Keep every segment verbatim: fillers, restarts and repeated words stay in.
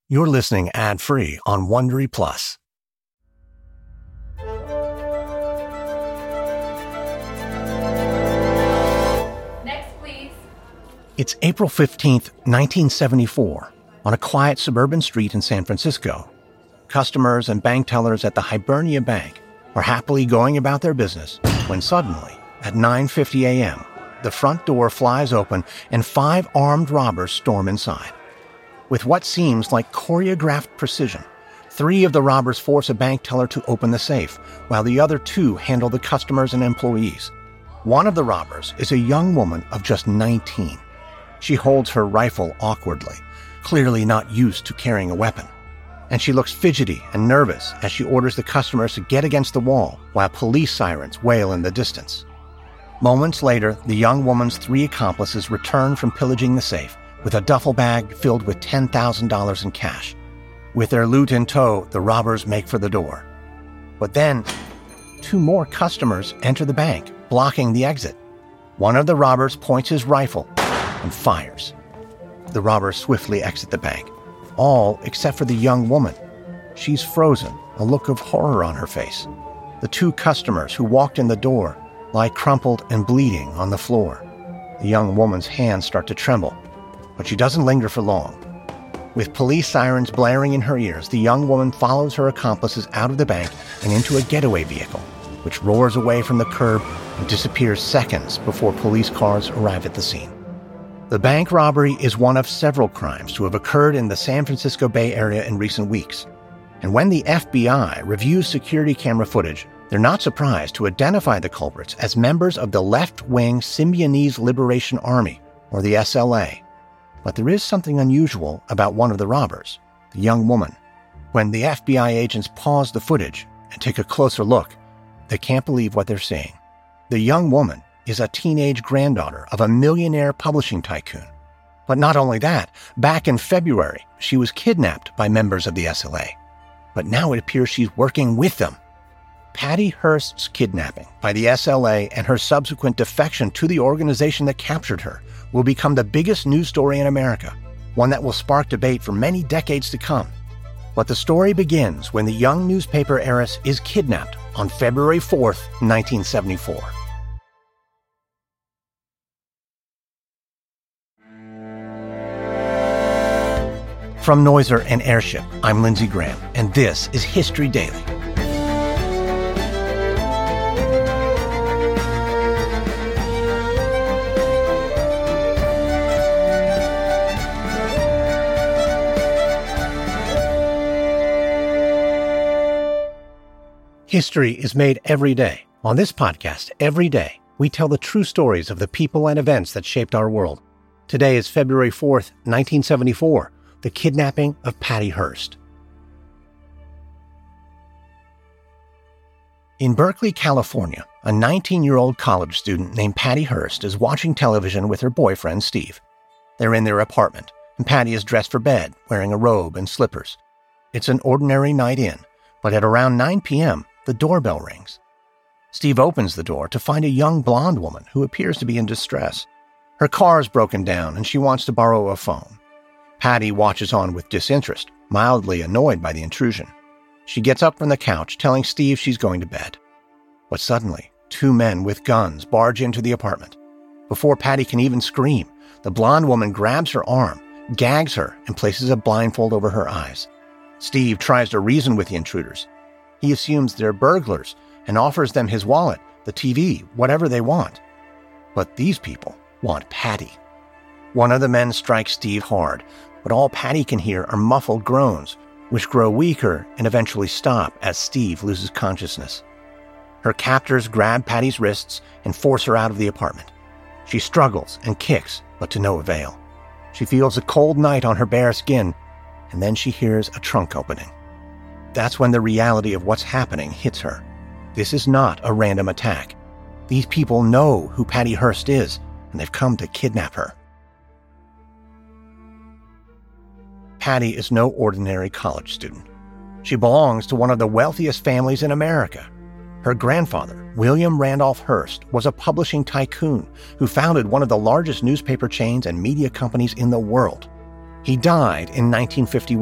You're listening ad-free on Wondery Plus. Next, please. It's April fifteenth, nineteen seventy-four, on a quiet suburban street in San Francisco. Customers and bank tellers at the Hibernia Bank are happily going about their business when suddenly, at nine fifty a.m., the front door flies open and five armed robbers storm inside. With what seems like choreographed precision, three of the robbers force a bank teller to open the safe, while the other two handle the customers and employees. One of the robbers is a young woman of just nineteen. She holds her rifle awkwardly, clearly not used to carrying a weapon. And she looks fidgety and nervous as she orders the customers to get against the wall while police sirens wail in the distance. Moments later, the young woman's three accomplices return from pillaging the safe with a duffel bag filled with ten thousand dollars in cash. With their loot in tow, the robbers make for the door. But then, two more customers enter the bank, blocking the exit. One of the robbers points his rifle and fires. The robbers swiftly exit the bank, all except for the young woman. She's frozen, a look of horror on her face. The two customers who walked in the door lie crumpled and bleeding on the floor. The young woman's hands start to tremble, but she doesn't linger for long. With police sirens blaring in her ears, the young woman follows her accomplices out of the bank and into a getaway vehicle, which roars away from the curb and disappears seconds before police cars arrive at the scene. The bank robbery is one of several crimes to have occurred in the San Francisco Bay Area in recent weeks. And when the F B I reviews security camera footage, they're not surprised to identify the culprits as members of the left-wing Symbionese Liberation Army, or the S L A. But there is something unusual about one of the robbers, the young woman. When the F B I agents pause the footage and take a closer look, they can't believe what they're seeing. The young woman is a teenage granddaughter of a millionaire publishing tycoon. But not only that, back in February, she was kidnapped by members of the S L A. But now it appears she's working with them. Patty Hearst's kidnapping by the S L A and her subsequent defection to the organization that captured her will become the biggest news story in America, one that will spark debate for many decades to come. But the story begins when the young newspaper heiress is kidnapped on February fourth, nineteen seventy-four. From Noiser and Airship, I'm Lindsey Graham, and this is History Daily. History is made every day. On this podcast, every day, we tell the true stories of the people and events that shaped our world. Today is February fourth, nineteen seventy-four, the kidnapping of Patty Hearst. In Berkeley, California, a nineteen-year-old college student named Patty Hearst is watching television with her boyfriend, Steve. They're in their apartment, and Patty is dressed for bed, wearing a robe and slippers. It's an ordinary night in, but at around nine p.m., the doorbell rings. Steve opens the door to find a young blonde woman who appears to be in distress. Her car is broken down and she wants to borrow a phone. Patty watches on with disinterest, mildly annoyed by the intrusion. She gets up from the couch, telling Steve she's going to bed. But suddenly, two men with guns barge into the apartment. Before Patty can even scream, the blonde woman grabs her arm, gags her, and places a blindfold over her eyes. Steve tries to reason with the intruders. He assumes they're burglars and offers them his wallet, the T V, whatever they want. But these people want Patty. One of the men strikes Steve hard, but all Patty can hear are muffled groans, which grow weaker and eventually stop as Steve loses consciousness. Her captors grab Patty's wrists and force her out of the apartment. She struggles and kicks, but to no avail. She feels a cold night on her bare skin, and then she hears a trunk opening. That's when the reality of what's happening hits her. This is not a random attack. These people know who Patty Hearst is, and they've come to kidnap her. Patty is no ordinary college student. She belongs to one of the wealthiest families in America. Her grandfather, William Randolph Hearst, was a publishing tycoon who founded one of the largest newspaper chains and media companies in the world. He died in nineteen fifty-one,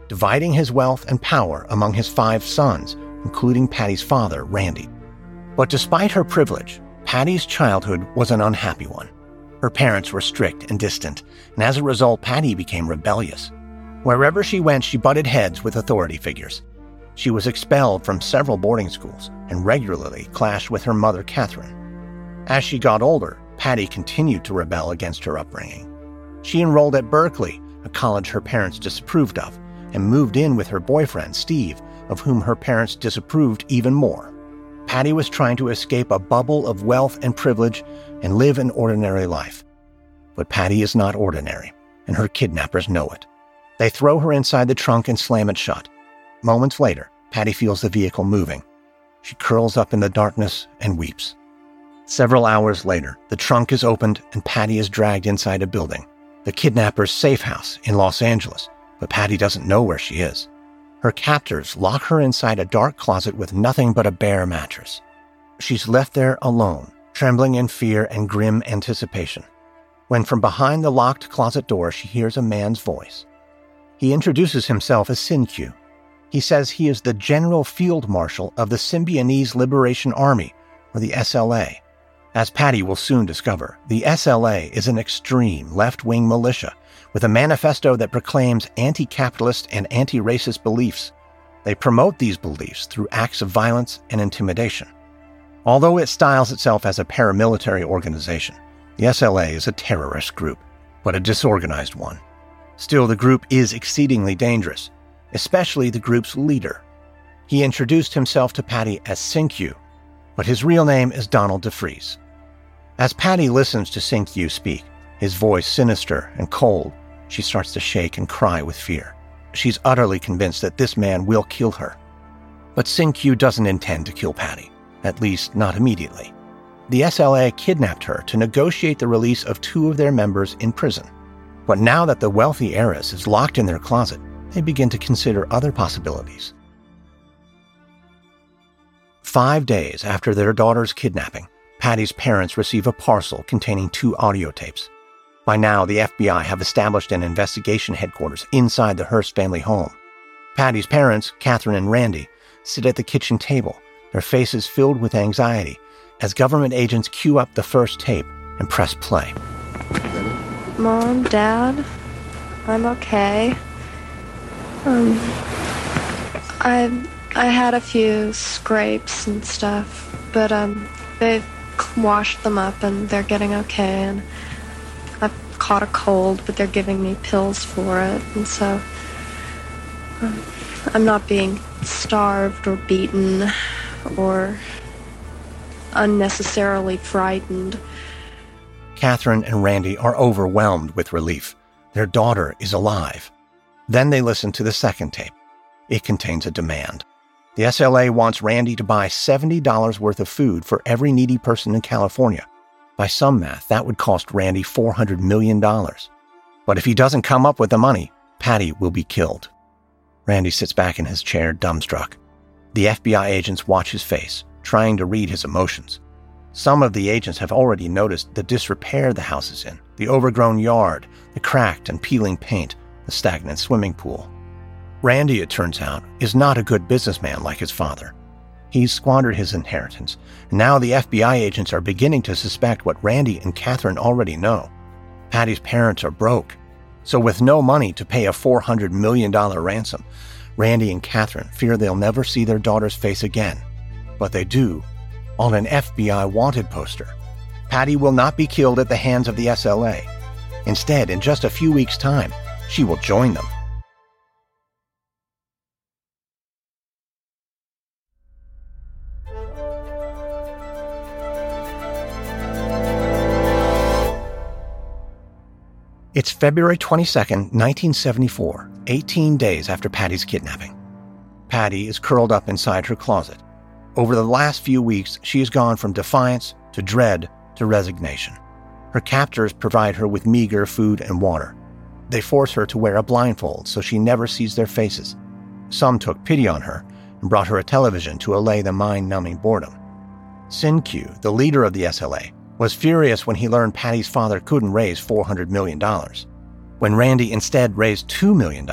dividing his wealth and power among his five sons, including Patty's father, Randy. But despite her privilege, Patty's childhood was an unhappy one. Her parents were strict and distant, and as a result, Patty became rebellious. Wherever she went, she butted heads with authority figures. She was expelled from several boarding schools and regularly clashed with her mother, Catherine. As she got older, Patty continued to rebel against her upbringing. She enrolled at Berkeley, a college her parents disapproved of, and moved in with her boyfriend, Steve, of whom her parents disapproved even more. Patty was trying to escape a bubble of wealth and privilege and live an ordinary life. But Patty is not ordinary, and her kidnappers know it. They throw her inside the trunk and slam it shut. Moments later, Patty feels the vehicle moving. She curls up in the darkness and weeps. Several hours later, the trunk is opened and Patty is dragged inside a building, the kidnapper's safe house in Los Angeles, but Patty doesn't know where she is. Her captors lock her inside a dark closet with nothing but a bare mattress. She's left there alone, trembling in fear and grim anticipation, when from behind the locked closet door she hears a man's voice. He introduces himself as Sin-Q. He says he is the General Field Marshal of the Symbionese Liberation Army, or the S L A. As Patty will soon discover, the S L A is an extreme left-wing militia with a manifesto that proclaims anti-capitalist and anti-racist beliefs. They promote these beliefs through acts of violence and intimidation. Although it styles itself as a paramilitary organization, the S L A is a terrorist group, but a disorganized one. Still, the group is exceedingly dangerous, especially the group's leader. He introduced himself to Patty as Sin-Q, but his real name is Donald DeFries. As Patty listens to Sin-Q speak, his voice sinister and cold, she starts to shake and cry with fear. She's utterly convinced that this man will kill her. But Sin-Q doesn't intend to kill Patty, at least not immediately. The S L A kidnapped her to negotiate the release of two of their members in prison. But now that the wealthy heiress is locked in their closet, they begin to consider other possibilities. Five days after their daughter's kidnapping, Patty's parents receive a parcel containing two audio tapes. By now, the F B I have established an investigation headquarters inside the Hearst family home. Patty's parents, Catherine and Randy, sit at the kitchen table, their faces filled with anxiety, as government agents cue up the first tape and press play. Mom, Dad, I'm okay. Um, I I had a few scrapes and stuff, but um, they've washed them up and they're getting okay. And I've caught a cold, but they're giving me pills for it, and so um, I'm not being starved or beaten or unnecessarily frightened. Catherine and Randy are overwhelmed with relief. Their daughter is alive. Then they listen to the second tape. It contains a demand. The S L A wants Randy to buy seventy dollars worth of food for every needy person in California. By some math, that would cost Randy four hundred million dollars. But if he doesn't come up with the money, Patty will be killed. Randy sits back in his chair, dumbstruck. The F B I agents watch his face, trying to read his emotions. Some of the agents have already noticed the disrepair the house is in, the overgrown yard, the cracked and peeling paint, the stagnant swimming pool. Randy, it turns out, is not a good businessman like his father. He's squandered his inheritance, and now the F B I agents are beginning to suspect what Randy and Catherine already know. Patty's parents are broke, so with no money to pay a four hundred million dollars ransom, Randy and Catherine fear they'll never see their daughter's face again. But they do, on an F B I wanted poster. Patty will not be killed at the hands of the S L A. Instead, in just a few weeks' time, she will join them. It's February twenty-second, nineteen seventy-four, eighteen days after Patty's kidnapping. Patty is curled up inside her closet. Over the last few weeks, she has gone from defiance to dread to resignation. Her captors provide her with meager food and water. They force her to wear a blindfold so she never sees their faces. Some took pity on her and brought her a television to allay the mind-numbing boredom. Sin-Q, the leader of the S L A, was furious when he learned Patty's father couldn't raise four hundred million dollars. When Randy instead raised two million dollars,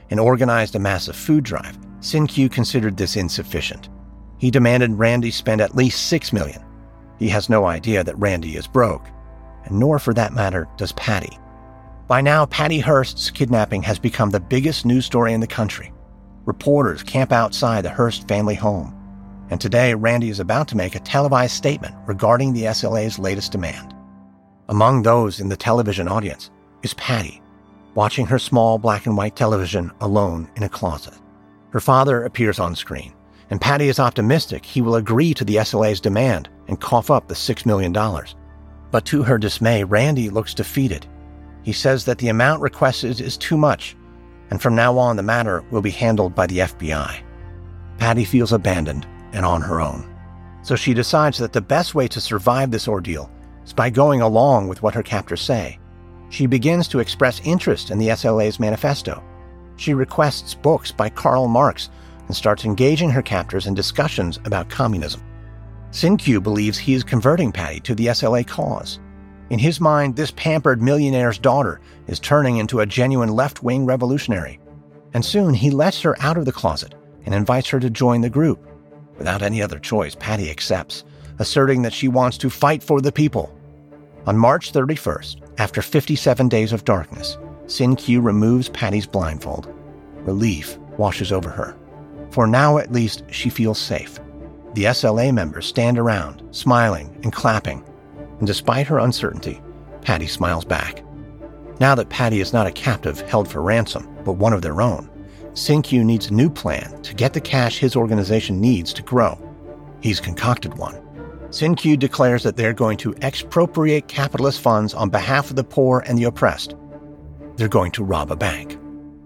and organized a massive food drive, Sin-Kyu considered this insufficient. He demanded Randy spend at least six million dollars. He has no idea that Randy is broke, and nor for that matter does Patty. By now, Patty Hearst's kidnapping has become the biggest news story in the country. Reporters camp outside the Hearst family home, and today Randy is about to make a televised statement regarding the S L A's latest demand. Among those in the television audience is Patty, watching her small black and white television alone in a closet. Her father appears on screen, and Patty is optimistic he will agree to the S L A's demand and cough up the six million dollars. But to her dismay, Randy looks defeated. He says that the amount requested is too much, and from now on the matter will be handled by the F B I. Patty feels abandoned and on her own. So she decides that the best way to survive this ordeal is by going along with what her captors say. She begins to express interest in the S L A's manifesto. She requests books by Karl Marx and starts engaging her captors in discussions about communism. Sin-Kyu believes he is converting Patty to the S L A cause. In his mind, this pampered millionaire's daughter is turning into a genuine left-wing revolutionary. And soon he lets her out of the closet and invites her to join the group. Without any other choice, Patty accepts, asserting that she wants to fight for the people. On March thirty-first, after fifty-seven days of darkness, Sin-Kyu removes Patty's blindfold. Relief washes over her. For now, at least, she feels safe. The S L A members stand around, smiling and clapping. And despite her uncertainty, Patty smiles back. Now that Patty is not a captive held for ransom, but one of their own, Sin-Kyu needs a new plan to get the cash his organization needs to grow. He's concocted one. Sin-Kyu declares that they're going to expropriate capitalist funds on behalf of the poor and the oppressed. They're going to rob a bank.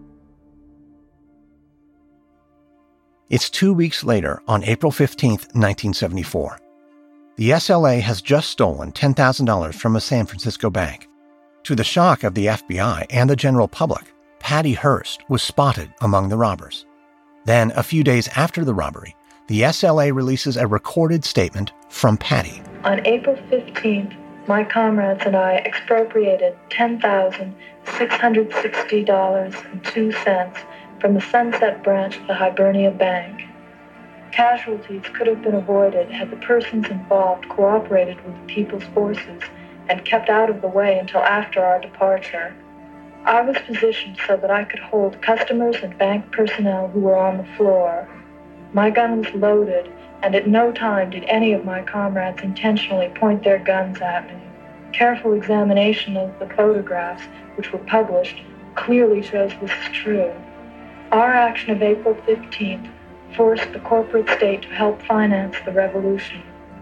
It's two weeks later, on April fifteenth, nineteen seventy-four. The S L A has just stolen ten thousand dollars from a San Francisco bank. To the shock of the F B I and the general public, Patty Hearst was spotted among the robbers. Then, a few days after the robbery, the S L A releases a recorded statement from Patty. On April fifteenth, my comrades and I expropriated ten thousand six hundred sixty dollars and two cents from the Sunset branch of the Hibernia Bank. Casualties could have been avoided had the persons involved cooperated with the People's Forces and kept out of the way until after our departure. I was positioned so that I could hold customers and bank personnel who were on the floor. My gun was loaded, and at no time did any of my comrades intentionally point their guns at me. Careful examination of the photographs, which were published, clearly shows this is true. Our action of April fifteenth forced the corporate state to help finance the revolution.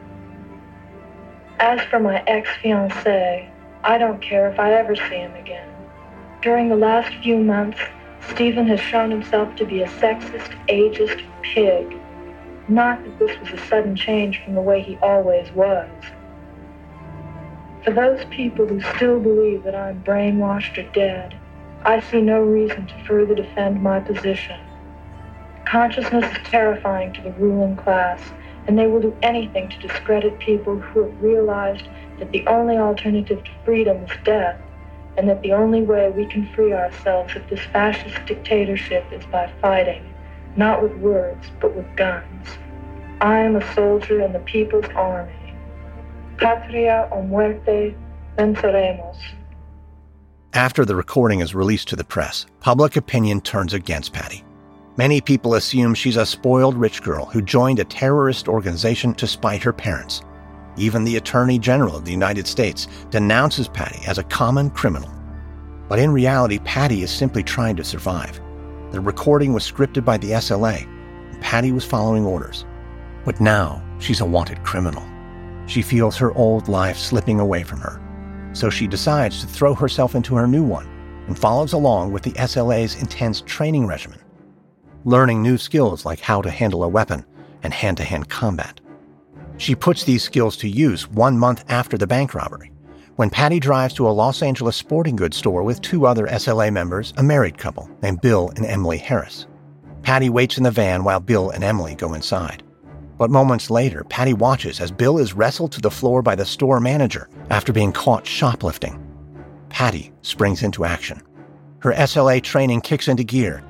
As for my ex-fiancé, I don't care if I ever see him again. During the last few months, Stephen has shown himself to be a sexist, ageist pig. Not that this was a sudden change from the way he always was. For those people who still believe that I'm brainwashed or dead, I see no reason to further defend my position. Consciousness is terrifying to the ruling class, and they will do anything to discredit people who have realized that the only alternative to freedom is death, and that the only way we can free ourselves of this fascist dictatorship is by fighting, not with words, but with guns. I am a soldier in the People's Army. Patria o muerte, venceremos. After the recording is released to the press, public opinion turns against Patty. Many people assume she's a spoiled rich girl who joined a terrorist organization to spite her parents. Even the Attorney General of the United States denounces Patty as a common criminal. But in reality, Patty is simply trying to survive. The recording was scripted by the S L A, and Patty was following orders. But now, she's a wanted criminal. She feels her old life slipping away from her. So she decides to throw herself into her new one and follows along with the S L A's intense training regimen, learning new skills like how to handle a weapon and hand-to-hand combat. She puts these skills to use one month after the bank robbery, when Patty drives to a Los Angeles sporting goods store with two other S L A members, a married couple named Bill and Emily Harris. Patty waits in the van while Bill and Emily go inside. But moments later, Patty watches as Bill is wrestled to the floor by the store manager after being caught shoplifting. Patty springs into action. Her S L A training kicks into gear,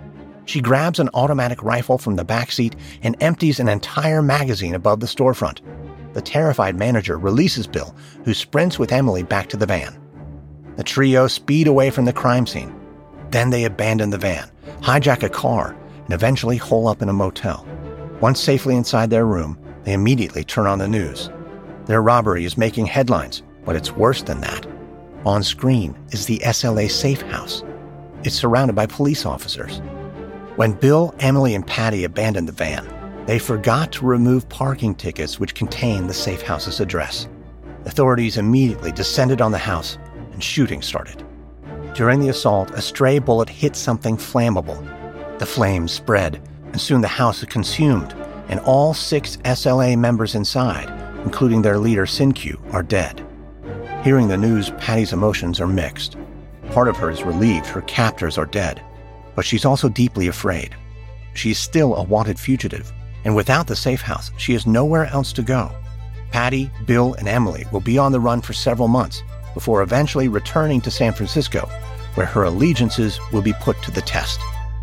She grabs an automatic rifle from the backseat and empties an entire magazine above the storefront. The terrified manager releases Bill, who sprints with Emily back to the van. The trio speed away from the crime scene. Then they abandon the van, hijack a car, and eventually hole up in a motel. Once safely inside their room, they immediately turn on the news. Their robbery is making headlines, but it's worse than that. On screen is the S L A safe house. It's surrounded by police officers. When Bill, Emily, and Patty abandoned the van, they forgot to remove parking tickets which contained the safe house's address. Authorities immediately descended on the house, and shooting started. During the assault, a stray bullet hit something flammable. The flames spread, and soon the house is consumed, and all six S L A members inside, including their leader Sin-Q, are dead. Hearing the news, Patty's emotions are mixed. Part of her is relieved her captors are dead, but she's also deeply afraid. She's still a wanted fugitive, and without the safe house, she has nowhere else to go. Patty, Bill, and Emily will be on the run for several months before eventually returning to San Francisco, where her allegiances will be put to the test.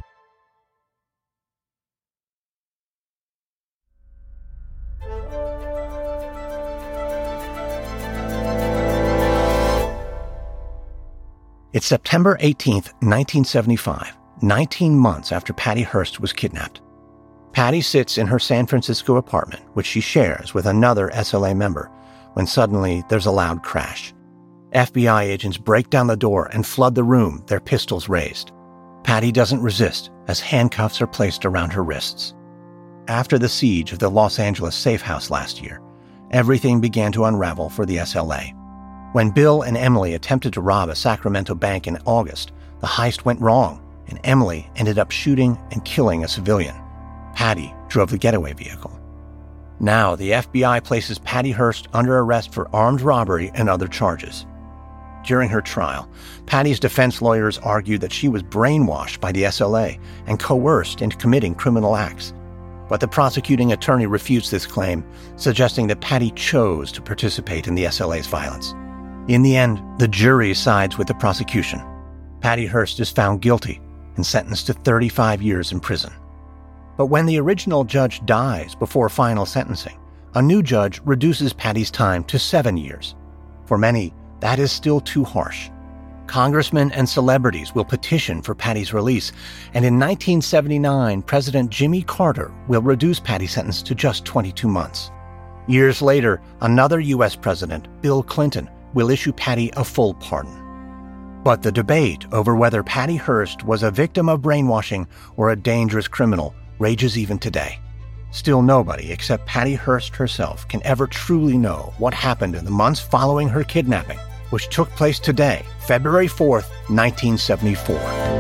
It's September eighteenth, nineteen seventy-five, nineteen months after Patty Hearst was kidnapped. Patty sits in her San Francisco apartment, which she shares with another S L A member, when suddenly there's a loud crash. F B I agents break down the door and flood the room, their pistols raised. Patty doesn't resist as handcuffs are placed around her wrists. After the siege of the Los Angeles safe house last year, everything began to unravel for the S L A. When Bill and Emily attempted to rob a Sacramento bank in August, the heist went wrong, and Emily ended up shooting and killing a civilian. Patty drove the getaway vehicle. Now, the F B I places Patty Hearst under arrest for armed robbery and other charges. During her trial, Patty's defense lawyers argued that she was brainwashed by the S L A and coerced into committing criminal acts. But the prosecuting attorney refutes this claim, suggesting that Patty chose to participate in the S L A's violence. In the end, the jury sides with the prosecution. Patty Hearst is found guilty and sentenced to thirty-five years in prison. But when the original judge dies before final sentencing, a new judge reduces Patty's time to seven years. For many, that is still too harsh. Congressmen and celebrities will petition for Patty's release, and in nineteen seventy-nine, President Jimmy Carter will reduce Patty's sentence to just twenty-two months. Years later, another U S president, Bill Clinton, will issue Patty a full pardon. But the debate over whether Patty Hearst was a victim of brainwashing or a dangerous criminal rages even today. Still, nobody except Patty Hearst herself can ever truly know what happened in the months following her kidnapping, which took place today, February fourth, nineteen seventy-four.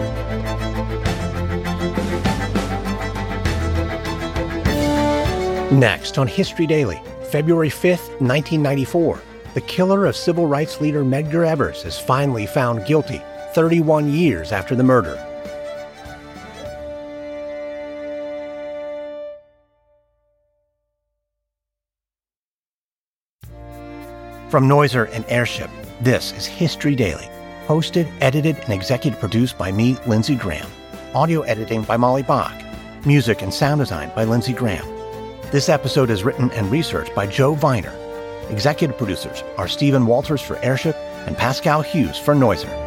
Next on History Daily, February fifth, nineteen ninety-four, the killer of civil rights leader Medgar Evers is finally found guilty thirty-one years after the murder. From Noiser and Airship, this is History Daily, hosted, edited, and executive produced by me, Lindsey Graham. Audio editing by Molly Bach. Music and sound design by Lindsey Graham. This episode is written and researched by Joe Viner. Executive producers are Stephen Walters for Airship and Pascal Hughes for Noiser.